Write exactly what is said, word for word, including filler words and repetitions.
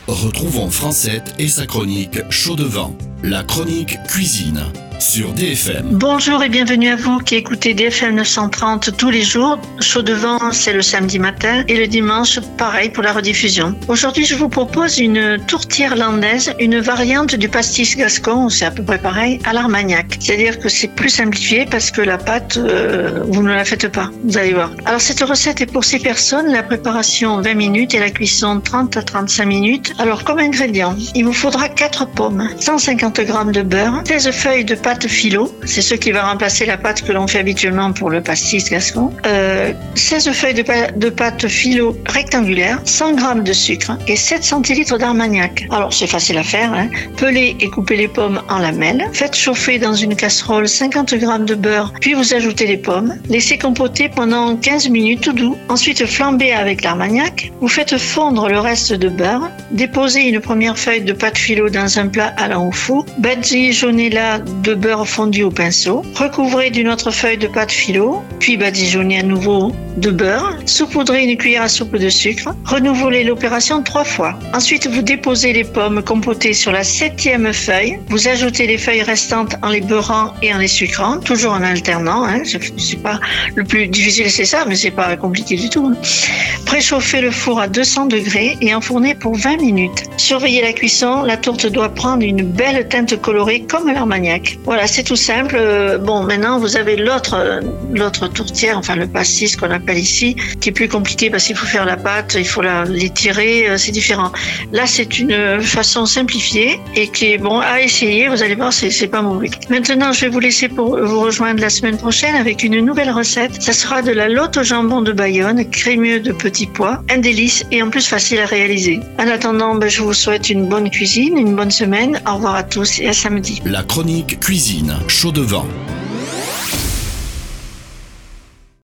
Retrouvons Francette et sa chronique Chaud devant, la chronique cuisine sur D F M. Bonjour et bienvenue à vous qui écoutez D F M neuf cent trente tous les jours. Chaud devant, c'est le samedi matin et le dimanche, pareil pour la rediffusion. Aujourd'hui, je vous propose une tourtière irlandaise, une variante du pastis gascon, c'est à peu près pareil, à l'armagnac. C'est-à-dire que c'est plus simplifié parce que la pâte, euh, vous ne la faites pas, vous allez voir. Alors cette recette est pour six personnes, la préparation vingt minutes et la cuisson trente à trente-cinq minutes. Alors comme ingrédients, il vous faudra quatre pommes, cent cinquante grammes de beurre, seize feuilles de pâte philo, c'est ce qui va remplacer la pâte que l'on fait habituellement pour le pastis gascon, euh, seize feuilles de, pa- de pâte philo rectangulaire, cent grammes de sucre et sept centilitres d'armagnac. Alors c'est facile à faire, hein. Pelez et coupez les pommes en lamelles, faites chauffer dans une casserole cinquante grammes de beurre, puis vous ajoutez les pommes, laissez compoter pendant quinze minutes tout doux, ensuite flambez avec l'armagnac, vous faites fondre le reste de beurre, déposez une première feuille de pâte philo dans un plat allant au four, badigeonnez-la de beurre fondu au pinceau, recouvrez d'une autre feuille de pâte philo, puis badigeonnez à nouveau de beurre, saupoudrez une cuillère à soupe de sucre, renouvelez l'opération trois fois. Ensuite, vous déposez les pommes compotées sur la septième feuille, vous ajoutez les feuilles restantes en les beurrant et en les sucrant, toujours en alternant, hein. C'est pas le plus difficile, c'est ça, mais c'est pas compliqué du tout, hein. Préchauffez le four à deux cents degrés et enfournez pour vingt minutes. Surveillez la cuisson, la tourte doit prendre une belle teinte colorée comme l'armagnac. Voilà, c'est tout simple. Bon, maintenant, vous avez l'autre, l'autre tourtière, enfin le pastis qu'on appelle ici, qui est plus compliqué parce qu'il faut faire la pâte, il faut la, l'étirer, c'est différent. Là, c'est une façon simplifiée et qui est bon à essayer. Vous allez voir, c'est, c'est pas mauvais. Maintenant, je vais vous laisser pour vous rejoindre la semaine prochaine avec une nouvelle recette. Ça sera de la lotte au jambon de Bayonne, crémeux de petits pois, un délice et en plus facile à réaliser. En attendant, ben, je vous souhaite une bonne cuisine, une bonne semaine. Au revoir à tous et à samedi. La chronique cuisine Chaud devant.